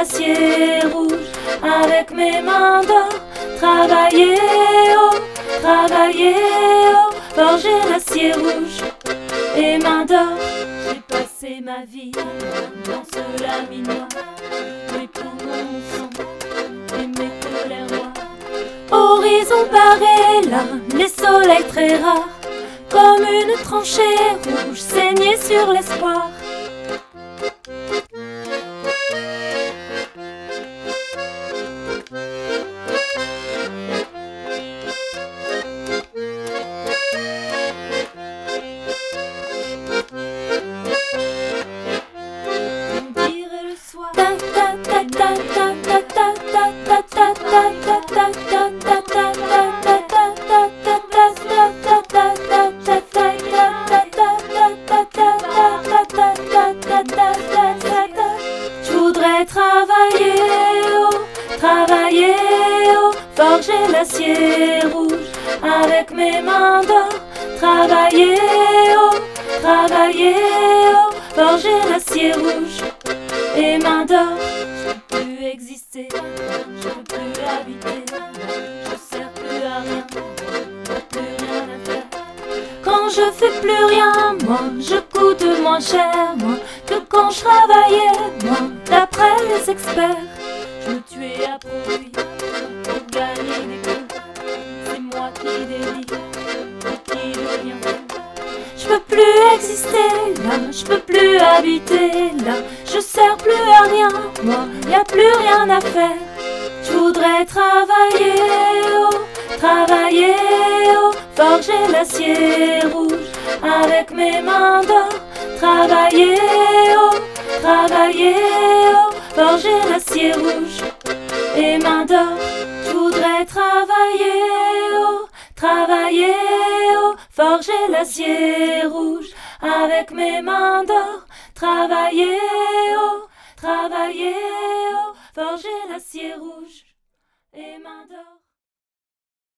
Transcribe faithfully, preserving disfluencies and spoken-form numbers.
l'acier rouge avec mes mains d'or. Travailler, oh, travailler, oh, forger l'acier rouge et mains d'or. J'ai passé ma vie dans ce laminoir, mes poumons sont et mes colères noires. Horizon barré là, les soleils très rares, comme une tranchée rouge saignée sur l'espoir. Je voudrais travailler, oh, travailler, oh, forger l'acier rouge avec mes mains d'or. Travailler, oh, travailler, oh, forger l'acier rouge et mains d'or. Je peux plus exister, je peux plus habiter, je sers plus à rien, plus rien à faire. Quand je fais plus rien, moi, je coûte moins cher, moi, que quand je travaillais, moi, d'après les experts. Je me tuais à profit pour gagner des coups. C'est moi qui délire, qui devient fou. Je peux plus exister là, je peux plus habiter là, je sers plus à rien, moi, y a plus rien à faire. Je voudrais travailler, oh, travailler, oh, forger l'acier rouge avec mes mains d'or. Travailler, oh, travailler, oh, forger l'acier rouge et mains d'or. Je voudrais travailler, oh, travailler, oh, forger l'acier rouge avec mes mains d'or. Travailler, oh, travailler, oh, forger l'acier rouge et mains d'or.